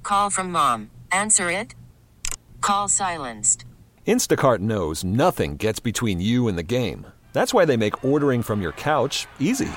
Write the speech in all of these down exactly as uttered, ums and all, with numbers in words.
Call from mom. Answer it. Call silenced. Instacart knows nothing gets between you and the game. That's why they make ordering from your couch easy.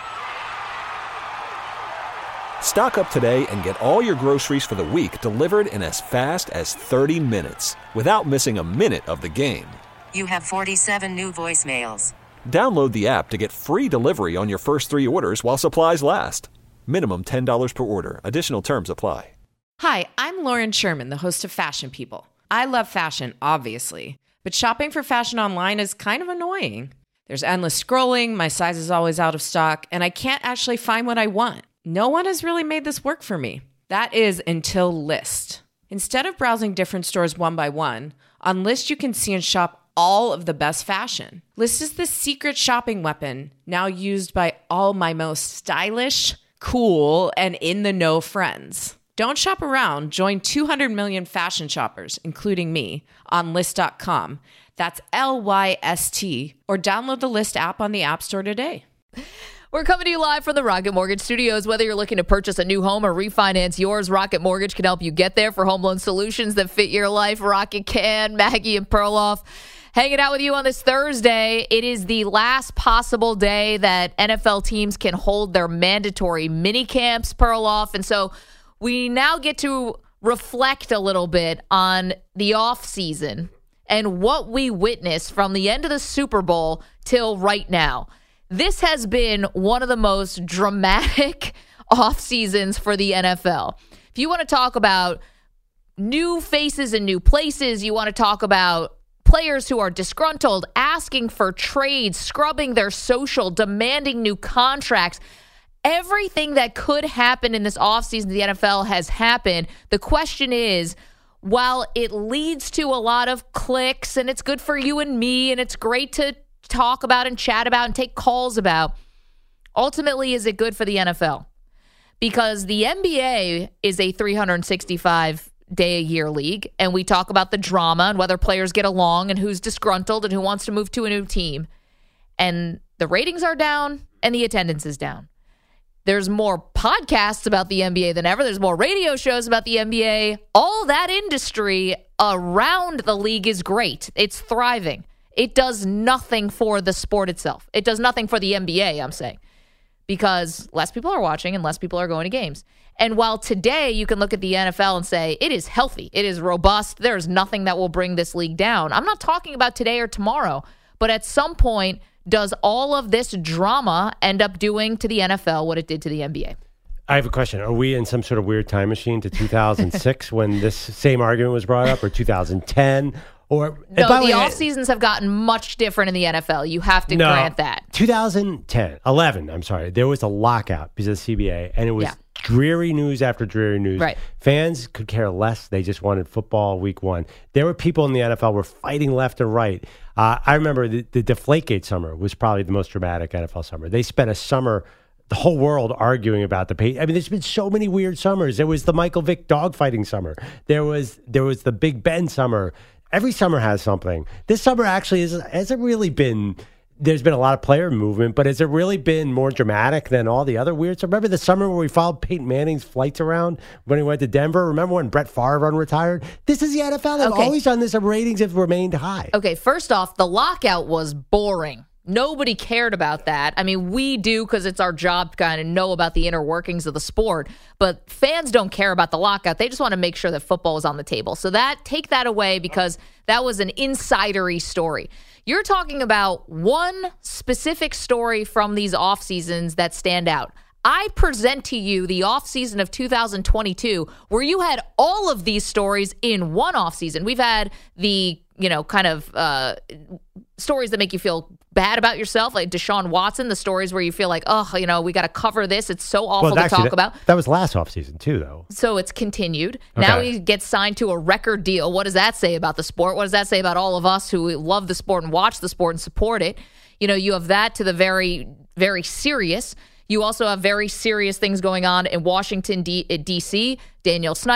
Stock up today and get all your groceries for the week delivered in as fast as thirty minutes without missing a minute of the game. You have forty-seven new voicemails. Download the app to get free delivery on your first three orders while supplies last. Minimum ten dollars per order. Additional terms apply. Hi, I'm Lauren Sherman, the host of Fashion People. I love fashion, obviously, but shopping for fashion online is kind of annoying. There's endless scrolling, my size is always out of stock, and I can't actually find what I want. No one has really made this work for me. That is until Lyst. Instead of browsing different stores one by one, on Lyst you can see and shop all of the best fashion. Lyst is the secret shopping weapon now used by all my most stylish, cool, and in-the-know friends. Don't shop around. Join two hundred million fashion shoppers, including me, on Lyst dot com. That's L Y S T. Or download the Lyst app on the App Store today. We're coming to you live from the Rocket Mortgage Studios. Whether you're looking to purchase a new home or refinance yours, Rocket Mortgage can help you get there for home loan solutions that fit your life. Rocket can. Maggie and Perloff hanging out with you on this Thursday. It is the last possible day that N F L teams can hold their mandatory mini camps, Perloff. And so we now get to reflect a little bit on the off season and what we witnessed from the end of the Super Bowl till right now. This has been one of the most dramatic off seasons for the N F L. If you want to talk about new faces and new places, you want to talk about players who are disgruntled, asking for trades, scrubbing their social, demanding new contracts. Everything that could happen in this offseason, the N F L has happened. The question is, while it leads to a lot of clicks and it's good for you and me and it's great to talk about and chat about and take calls about, ultimately, is it good for the N F L? Because the N B A is a three hundred sixty-five day a year league, and we talk about the drama and whether players get along and who's disgruntled and who wants to move to a new team. And the ratings are down and the attendance is down. There's more podcasts about the N B A than ever. There's more radio shows about the N B A. All that industry around the league is great. It's thriving. It does nothing for the sport itself. It does nothing for the N B A, I'm saying, because less people are watching and less people are going to games. And while today you can look at the N F L and say it is healthy, it is robust, there's nothing that will bring this league down. I'm not talking about today or tomorrow, but at some point, does all of this drama end up doing to the N F L what it did to the N B A? I have a question. Are we in some sort of weird time machine to two thousand six when this same argument was brought up, or two thousand ten? Or no, the way, off seasons have gotten much different in the N F L. You have to no, grant that. twenty ten, eleven, I'm sorry. There was a lockout because of the C B A, and it was yeah. dreary news after dreary news. Right. Fans could care less. They just wanted football week one. There were people in the N F L were fighting left and right. Uh, I remember the, the Deflategate summer was probably the most dramatic N F L summer. They spent a summer, the whole world arguing about the pay. I mean, there's been so many weird summers. There was the Michael Vick dogfighting summer. There was there was the Big Ben summer. Every summer has something. This summer actually is, hasn't really been, there's been a lot of player movement, but has it really been more dramatic than all the other weird? So remember the summer where we followed Peyton Manning's flights around when he went to Denver? Remember when Brett Favre unretired? This is the N F L. They've okay. always done this, and ratings have remained high. Okay, first off, the lockout was boring. Nobody cared about that. I mean, we do because it's our job to kind of know about the inner workings of the sport, but fans don't care about the lockout. They just want to make sure that football is on the table. So that take that away because that was an insidery story. You're talking about one specific story from these off seasons that stand out. I present to you the offseason of two thousand twenty-two where you had all of these stories in one offseason. We've had the, you know, kind of uh, stories that make you feel bad about yourself, like Deshaun Watson, the stories where you feel like, oh, you know, we got to cover this. It's so awful well, to actually, talk that, about. That was last offseason too, though. So it's continued. Okay. Now he gets signed to a record deal. What does that say about the sport? What does that say about all of us who love the sport and watch the sport and support it? You know, you have that to the very, very serious. You also have very serious things going on in Washington, D- D C. Daniel Snyder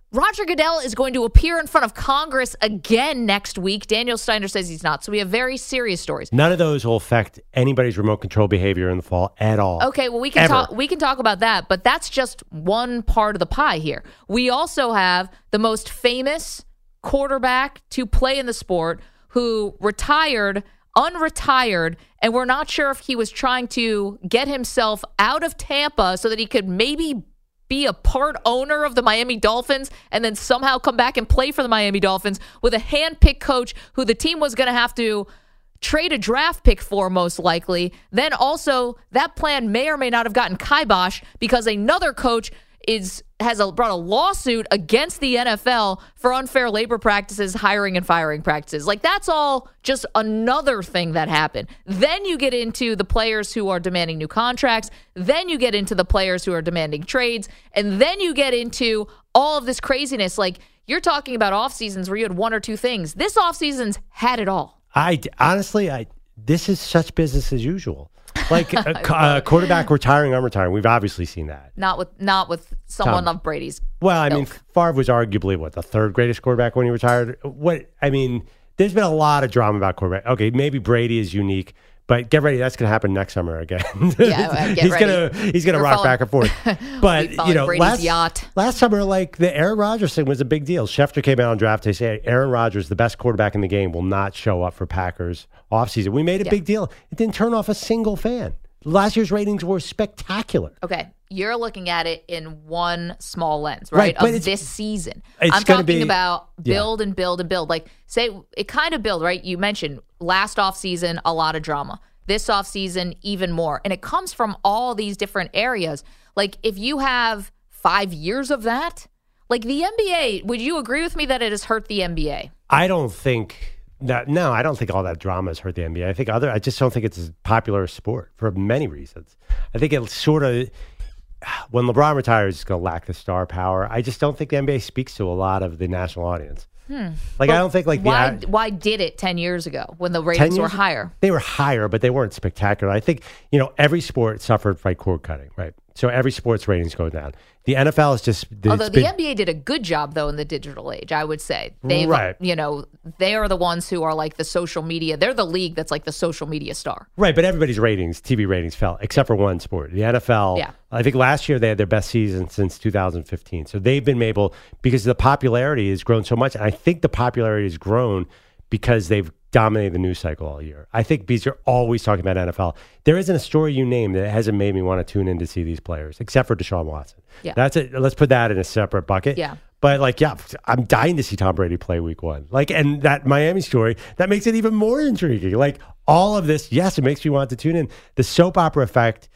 Roger Goodell is going to appear in front of Congress again next week. Daniel Steiner says he's not. So we have very serious stories. None of those will affect anybody's remote control behavior in the fall at all. Okay, well, we can Ever. talk we can talk about that, but that's just one part of the pie here. We also have the most famous quarterback to play in the sport who retired, unretired, and we're not sure if he was trying to get himself out of Tampa so that he could maybe be a part owner of the Miami Dolphins and then somehow come back and play for the Miami Dolphins with a hand-picked coach who the team was going to have to trade a draft pick for, most likely. Then also, that plan may or may not have gotten kibosh because another coach is has a, brought a lawsuit against the N F L for unfair labor practices, hiring and firing practices. Like, that's all just another thing that happened. Then you get into the players who are demanding new contracts. Then you get into the players who are demanding trades. And then you get into all of this craziness. Like, you're talking about off seasons where you had one or two things. This off season's had it all. I honestly, I this is such business as usual. Like a, a quarterback retiring, unretiring. We've obviously seen that. Not with not with someone Tom. of Brady's. Well, I mean, ilk. Favre was arguably what the third greatest quarterback when he retired. What I mean, there's been a lot of drama about quarterback. Okay, maybe Brady is unique, but get ready, that's going to happen next summer again. Yeah, well, get he's ready. gonna he's gonna We're rock following- back and forth. But following you know, Brady's last yacht. last summer, like the Aaron Rodgers thing was a big deal. Schefter came out on draft day saying Aaron Rodgers, the best quarterback in the game, will not show up for Packers offseason. We made a Yeah. big deal. It didn't turn off a single fan. Last year's ratings were spectacular. Okay, you're looking at it in one small lens, Right, right? but of it's- this season. it's I'm gonna talking be- about yeah. build and build and build. Like, say, it kind of build, right? You mentioned last offseason, a lot of drama. This offseason, even more. And it comes from all these different areas. Like, if you have five years of that, like the N B A, would you agree with me that it has hurt the N B A? I don't think that. No, I don't think all that drama has hurt the N B A. I think other. I just don't think it's as popular a sport for many reasons. I think it sort of when LeBron retires, it's going to lack the star power. I just don't think the N B A speaks to a lot of the national audience. Hmm. Like, But I don't think like why the why did it ten years ago when the ratings were years- higher? They were higher, but they weren't spectacular. I think, you know, every sport suffered by cord cutting, right? So every sport's ratings go down. The N F L is just... it's Although the been- N B A did a good job, though, in the digital age, I would say. They've, Right. you know, they are the ones who are like the social media. They're the league that's like the social media star. Right, but everybody's ratings, T V ratings fell, except for one sport. The N F L, Yeah. I think last year they had their best season since two thousand fifteen. So they've been able, because the popularity has grown so much, and I think the popularity has grown because they've dominated the news cycle all year. I think because you're always talking about N F L. There isn't a story you name that hasn't made me want to tune in to see these players, except for Deshaun Watson. Yeah. That's it. Let's put that in a separate bucket. Yeah. But like, yeah, I'm dying to see Tom Brady play week one. Like, and that Miami story, that makes it even more intriguing. Like, all of this, yes, it makes you want to tune in. The soap opera effect,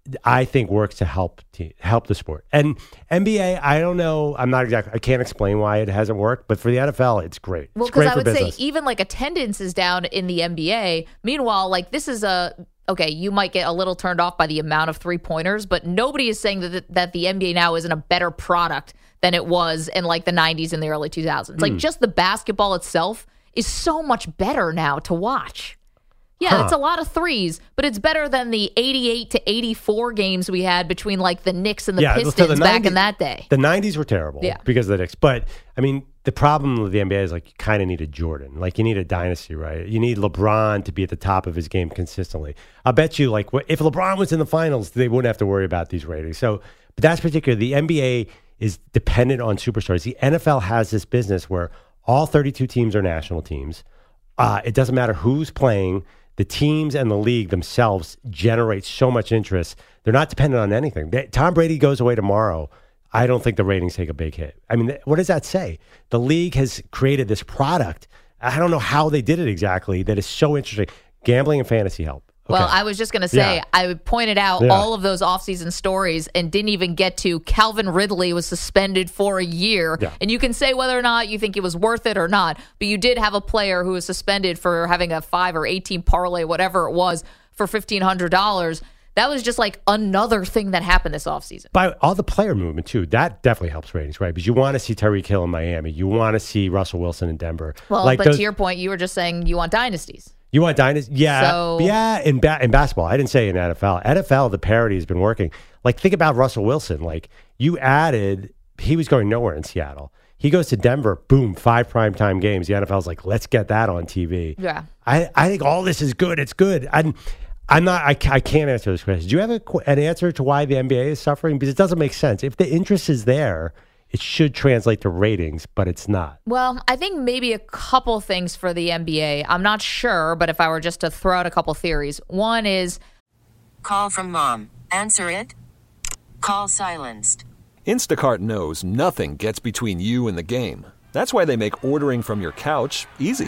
I think, works to help te- help the sport. And N B A, I don't know. I'm not exactly, I can't explain why it hasn't worked, but for the N F L, it's great. Well, It's great because I for would business. say even like attendance is down in the N B A. Meanwhile, like this is a okay. You might get a little turned off by the amount of three pointers, but nobody is saying that that the N B A now isn't a better product than it was in like the nineties and the early two thousands. Hmm. Like just the basketball itself is so much better now to watch. Yeah, Huh. it's a lot of threes, but it's better than the eighty-eight to eighty-four games we had between like the Knicks and the Yeah, Pistons so the back nineties in that day. The nineties were terrible Yeah. because of the Knicks. But, I mean, the problem with the N B A is like you kind of need a Jordan. Like you need a dynasty, right? You need LeBron to be at the top of his game consistently. I'll bet you, like, if LeBron was in the finals, they wouldn't have to worry about these ratings. So, but that's particular. The N B A is dependent on superstars. The N F L has this business where all thirty-two teams are national teams. Uh, it doesn't matter who's playing. The teams and the league themselves generate so much interest. They're not dependent on anything. They, Tom Brady goes away tomorrow. I don't think the ratings take a big hit. I mean, th- what does that say? The league has created this product. I don't know how they did it exactly. That is so interesting. Gambling and fantasy help. Okay. Well, I was just going to say, Yeah. I pointed out Yeah. all of those offseason stories and didn't even get to Calvin Ridley was suspended for a year. Yeah. And you can say whether or not you think it was worth it or not, but you did have a player who was suspended for having a five or eighteen parlay, whatever it was, for fifteen hundred dollars. That was just like another thing that happened this offseason. By all the player movement, too, that definitely helps ratings, right? Because you want to see Tyreek Hill in Miami. You want to see Russell Wilson in Denver. Well, like but those- to your point, you were just saying you want dynasties. You want dynasty? Yeah. So- yeah, in, ba- in basketball. I didn't say in N F L. N F L, the parity has been working. Like, think about Russell Wilson. Like, you added he was going nowhere in Seattle. He goes to Denver, boom, five primetime games. The N F L's like, let's get that on T V. Yeah. I, I think all this is good. It's good. I'm, I'm not, I, I can't answer this question. Do you have a, an answer to why the N B A is suffering? Because it doesn't make sense. If the interest is there, it should translate to ratings, but it's not. Well, I think maybe a couple things for the N B A. I'm not sure, but if I were just to throw out a couple theories. One is... Call from mom. Answer it. Call silenced. Instacart knows nothing gets between you and the game. That's why they make ordering from your couch easy.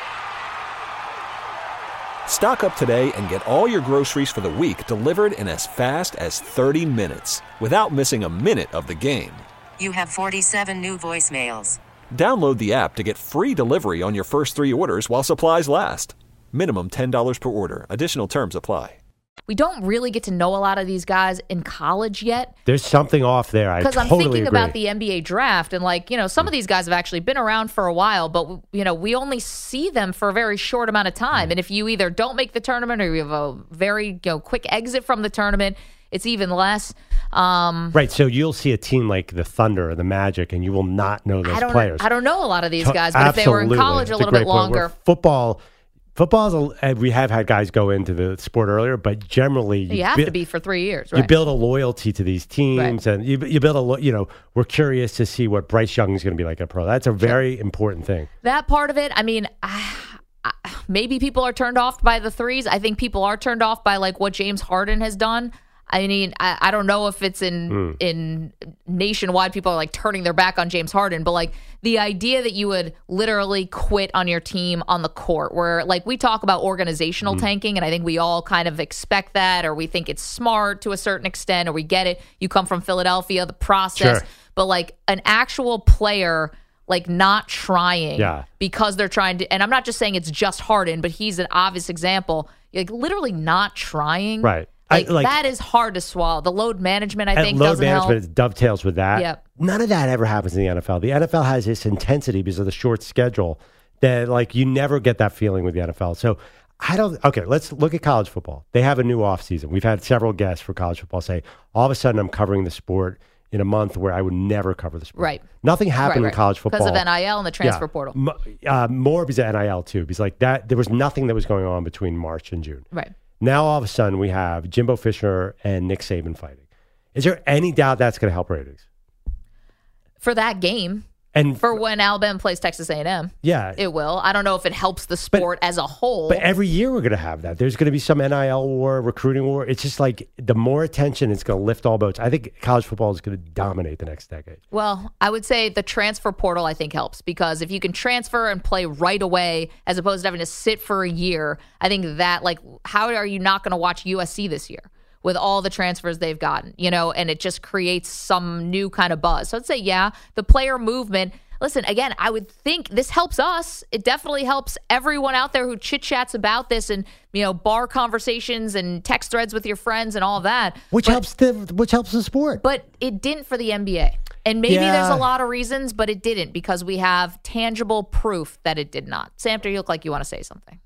Stock up today and get all your groceries for the week delivered in as fast as thirty minutes without missing a minute of the game. You have forty-seven new voicemails. Download the app to get free delivery on your first three orders while supplies last. Minimum ten dollars per order. Additional terms apply. We don't really get to know a lot of these guys in college yet. There's something off there. I Because totally I'm thinking agree. about the N B A draft, and like, you know, some of these guys have actually been around for a while, but, you know, we only see them for a very short amount of time. And if you either don't make the tournament or you have a very, you know, quick exit from the tournament, it's even less. Um, Right, so you'll see a team like the Thunder or the Magic, and you will not know those I don't, players. I don't know a lot of these To- guys, but if they were in absolutely. college a That's little great bit point. Where longer. Football, football is a, we have had guys go into the sport earlier, but generally you, You have bu- to be for three years, you right? build a loyalty to these teams, Right. and you, you build a lo- you know we're curious to see what Bryce Young is going to be like at pro. That's a very important thing. That part of it, I mean, I, I, maybe people are turned off by the threes. I think people are turned off by like what James Harden has done. I mean, I, I don't know if it's in Mm. in nationwide people are like turning their back on James Harden, but like the idea that you would literally quit on your team on the court, where like we talk about organizational Mm. tanking, and I think we all kind of expect that, or we think it's smart to a certain extent, or we get it. You come from Philadelphia, the process, Sure. but like an actual player like not trying Yeah. because they're trying to, and I'm not just saying it's just Harden, but he's an obvious example, like literally not trying. Right. I- Like, like- that is hard to swallow. The load management, I And think, load doesn't management help. it dovetails with that. Yep. None of that ever happens in the N F L. The N F L has this intensity because of the short schedule that like you never get that feeling with the N F L. So I don't. Okay, let's look at college football. They have a new offseason. We've had several guests for college football say, all of a sudden I'm covering the sport in a month where I would never cover the sport. Right. Nothing happened Right, in college right. football. Because of N I L and the transfer Yeah. portal. M- uh, more because of N I L too. Because like that, there was nothing that was going on between March and June. Right. Now all of a sudden we have Jimbo Fisher and Nick Saban fighting. Is there any doubt that's going to help ratings? For that game, And for when Alabama plays Texas A and M, yeah, it will. I don't know if it helps the sport as a whole. but every year we're going to have that. There's going to be some N I L war, recruiting war. It's just like the more attention, it's going to lift all boats. I think college football is going to dominate the next decade. Well, I would say the transfer portal, I think, helps because if you can transfer and play right away as opposed to having to sit for a year, I think that, like, how are you not going to watch U S C this year with all the transfers they've gotten, you know, and it just creates some new kind of buzz. So I'd say, yeah, the player movement. Listen, again, I would think this helps us. It definitely helps everyone out there who chit chats about this and, you know, bar conversations and text threads with your friends and all of that. Which But- helps the which helps the sport. but it didn't for the N B A. And maybe Yeah. there's a lot of reasons, but it didn't because we have tangible proof that it did not. Samter, you look like you want to say something.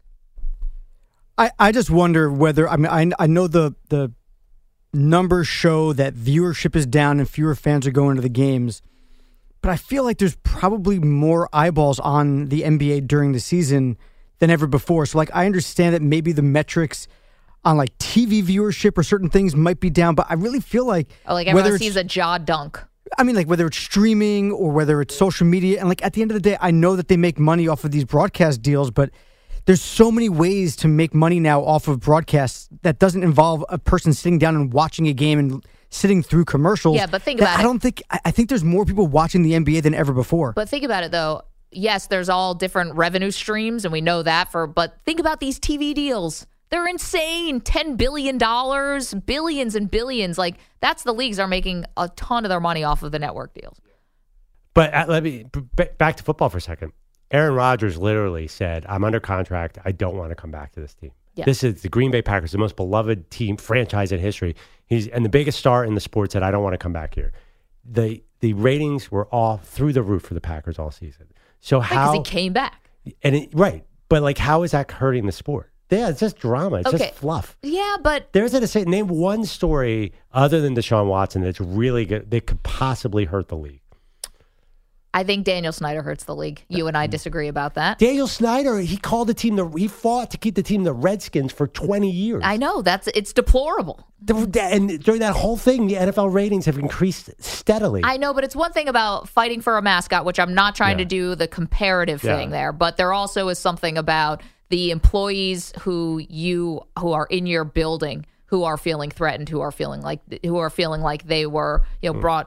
I, I just wonder whether, I mean, I, I know the, the numbers show that viewership is down and fewer fans are going to the games, but I feel like there's probably more eyeballs on the N B A during the season than ever before. So, like, I understand that maybe the metrics on, like, T V viewership or certain things might be down, but I really feel like Oh, like whether everyone it's- sees a jaw dunk. I mean, like, whether it's streaming or whether it's social media, and, like, at the end of the day, I know that they make money off of these broadcast deals, but there's so many ways to make money now off of broadcasts that doesn't involve a person sitting down and watching a game and sitting through commercials. Yeah, but think that about I it. don't think I I think there's more people watching the N B A than ever before. But think about it, though. Yes, there's all different revenue streams, and we know that. For But think about these T V deals. They're insane. ten billion dollars, billions and billions. Like, that's the leagues are making a ton of their money off of the network deals. But uh, let me b- b- back to football for a second. Aaron Rodgers literally said, "I'm under contract. I don't want to come back to this team." Yeah. This is the Green Bay Packers, the most beloved team franchise in history. He's and the biggest star in the sport said, "I don't want to come back here." The the ratings were all through the roof for the Packers all season. So Because how he came back. and it, right, but like how is that hurting the sport? Yeah, it's just drama. It's Okay. just fluff. Yeah, but There's a say name one story other than Deshaun Watson that's really good that could possibly hurt the league. I think Daniel Snyder hurts the league. You and I disagree about that. Daniel Snyder, he called the team, the he fought to keep the team the Redskins for twenty years. I know. that's It's deplorable. The, and during that whole thing, the N F L ratings have increased steadily. I know, but it's one thing about fighting for a mascot, which I'm not trying Yeah. to do the comparative Yeah. thing there, but there also is something about the employees who you who are in your building who are feeling threatened, who are feeling like who are feeling like they were, you know, brought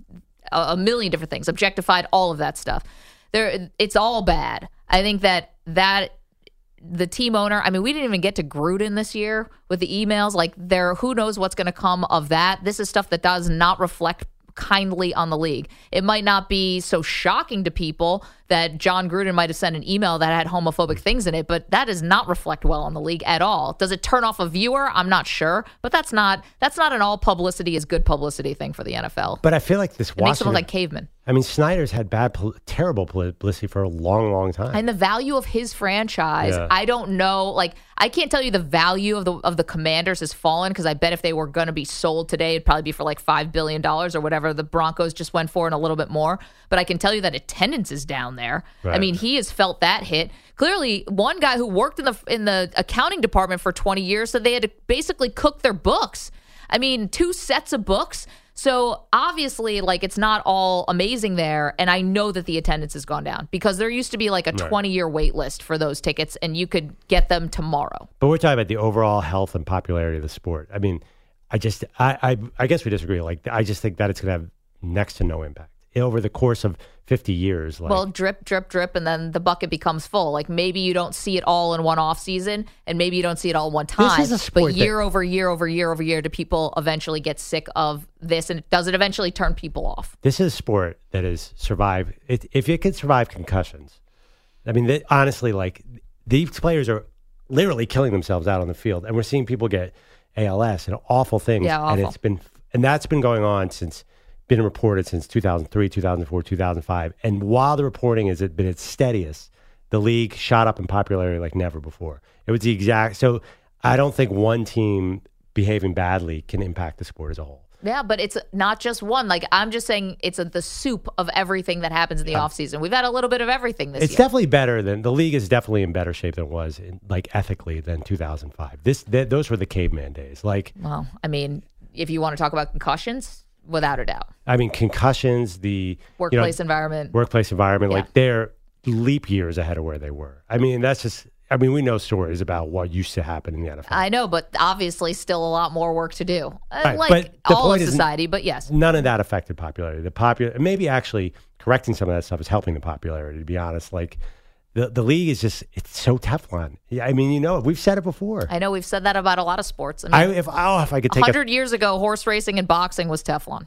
a, a million different things, objectified, all of that stuff. There, it's all bad. I think that that the team owner. I mean, we didn't even get to Gruden this year with the emails. Like, there, who knows what's going to come of that? This is stuff that does not reflect kindly on the league. It might not be so shocking to people that John Gruden might have sent an email that had homophobic things in it, but that does not reflect well on the league at all. Does it turn off a viewer? I'm not sure, but that's not that's not an all publicity is good publicity thing for the N F L. But I feel like this It makes them Washington, look like cavemen. I mean, Snyder's had bad, pul- terrible publicity for a long, long time. And the value of his franchise, Yeah. I don't know. Like, I can't tell you the value of the of the Commanders has fallen, because I bet if they were going to be sold today, it'd probably be for like five billion dollars or whatever the Broncos just went for, and a little bit more. But I can tell you that attendance is down there. I Right. mean, he has felt that hit. Clearly, one guy who worked in the in the accounting department for twenty years said they had to basically cook their books. I mean, two sets of books. So obviously, like, it's not all amazing there. And I know that the attendance has gone down, because there used to be like a twenty-year wait list for those tickets, and you could get them tomorrow. But we're talking about the overall health and popularity of the sport. I mean, I just, I, I, I guess we disagree. Like, I just think that it's going to have next to no impact over the course of fifty years. Like, Well, drip, drip, drip, and then the bucket becomes full. Like, maybe you don't see it all in one off season, and maybe you don't see it all one time. is a sport but that- year over year over year over year, do people eventually get sick of this? And does it eventually turn people off? this is a sport that has survived. It, if it can survive concussions, I mean, they, honestly, like, these players are literally killing themselves out on the field, and we're seeing people get A L S and awful things. Yeah, awful. And it's been, and that's been going on since, been reported since two thousand three, two thousand four, two thousand five. And while the reporting has been its steadiest, the league shot up in popularity like never before. It was the exact, so I don't think one team behaving badly can impact the sport as a whole. Yeah, but it's not just one. Like, I'm just saying it's a, the soup of everything that happens in the offseason. We've had a little bit of everything this It's year. definitely better than, the league is definitely in better shape than it was, in, like, ethically, than two thousand five. This, th- those were the caveman days. Like, Well, I mean, if you want to talk about concussions, without a doubt. I mean, concussions, the Workplace you know, environment. workplace environment, Yeah. like, they're leap years ahead of where they were. I mean, that's just, I mean, we know stories about what used to happen in the N F L. I know, but obviously still a lot more work to do. Uh, Right, like but the all point of is- society, but yes. None of that affected popularity. The popular, maybe actually correcting some of that stuff is helping the popularity, to be honest. Like, the, the league is just, it's so Teflon. Yeah, I mean, you know, we've said it before. I know we've said that about a lot of sports. I I, mean, if, oh, if I could a take a hundred years ago, horse racing and boxing was Teflon.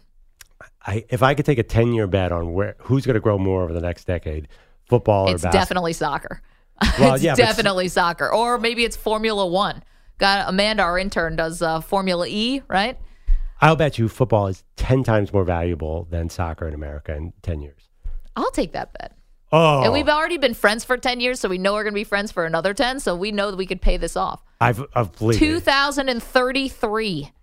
I, if I could take a ten-year bet on where who's going to grow more over the next decade, football or It's basketball. definitely soccer. Well, it's yeah, but s- definitely soccer. Or maybe it's Formula One. Got Amanda, our intern, does uh, Formula E, right? I'll bet you football is ten times more valuable than soccer in America in ten years. I'll take that bet. Oh, And we've already been friends for ten years, so we know we're going to be friends for another ten, so we know that we could pay this off. I've, I've believed two it. thousand thirty-three.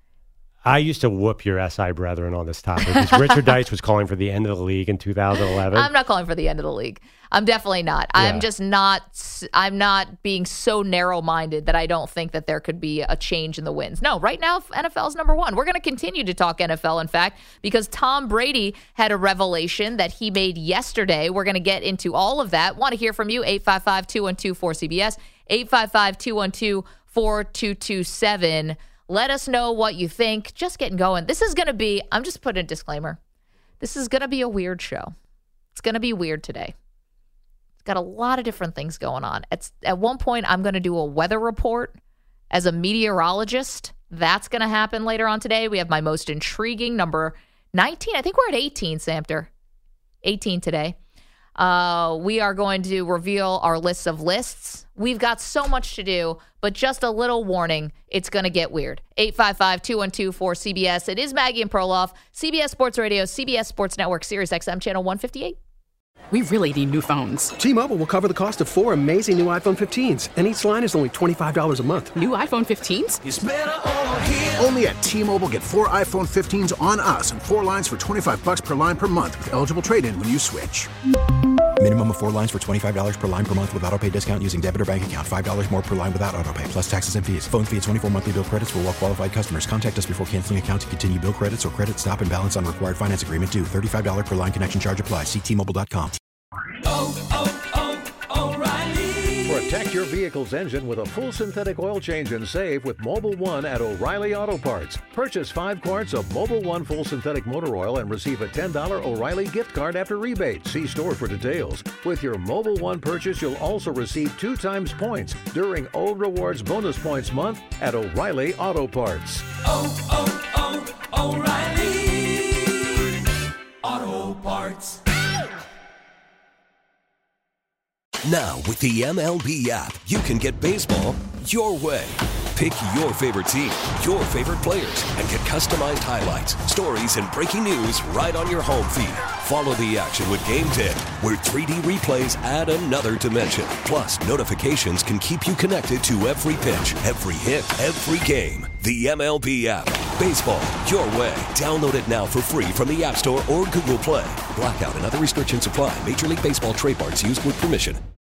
I used to whoop your S I brethren on this topic because Richard Dice was calling for the end of the league in two thousand eleven. I'm not calling for the end of the league. I'm definitely not. Yeah. I'm just not. I'm not being so narrow-minded that I don't think that there could be a change in the wins. No, right now N F L is number one. We're going to continue to talk N F L, in fact, because Tom Brady had a revelation that he made yesterday. We're going to get into all of that. Want to hear from you? eight five five, two one two, four C B S, eight five five, two one two, four two two seven. Let us know what you think. Just getting going. This is going to be, I'm just putting a disclaimer. This is going to be a weird show. It's going to be weird today. It's got a lot of different things going on. It's, at one point, I'm going to do a weather report as a meteorologist. That's going to happen later on today. We have my most intriguing number nineteen. I think we're at eighteen, Samter. eighteen today. Uh, we are going to reveal our lists of lists. We've got so much to do, but just a little warning, it's going to get weird. eight five five, two one two, four C B S. It is Maggie and Perloff, C B S Sports Radio, C B S Sports Network, Sirius X M, Channel one fifty-eight. We really need new phones. T-Mobile will cover the cost of four amazing new iPhone fifteens, and each line is only twenty-five dollars a month. New iPhone fifteens? It's better over here. Only at T-Mobile, get four iPhone fifteens on us and four lines for twenty-five dollars per line per month with eligible trade-in when you switch. Minimum of four lines for twenty-five dollars per line per month with autopay discount using debit or bank account. five dollars more per line without autopay, plus taxes and fees. Phone fee at twenty-four monthly bill credits for well-qualified customers. Contact us before canceling account to continue bill credits or credit stop and balance on required finance agreement due. thirty-five dollars per line connection charge applies. See T Mobile dot com. Oh, oh, oh, O'Reilly. Protect your vehicle's engine with a full synthetic oil change and save with Mobil one at O'Reilly Auto Parts. Purchase five quarts of Mobil one full synthetic motor oil and receive a ten dollars O'Reilly gift card after rebate. See store for details. With your Mobil one purchase, you'll also receive two times points during O Rewards Bonus Points Month at O'Reilly Auto Parts. Oh, oh, oh, O'Reilly Auto Parts. Now, with the M L B app, you can get baseball your way. Pick your favorite team, your favorite players, and get customized highlights, stories, and breaking news right on your home feed. Follow the action with Game ten, where three D replays add another dimension. Plus, notifications can keep you connected to every pitch, every hit, every game. The M L B app. Baseball your way. Download it now for free from the App Store or Google Play. Blackout and other restrictions apply. Major League Baseball trademarks used with permission.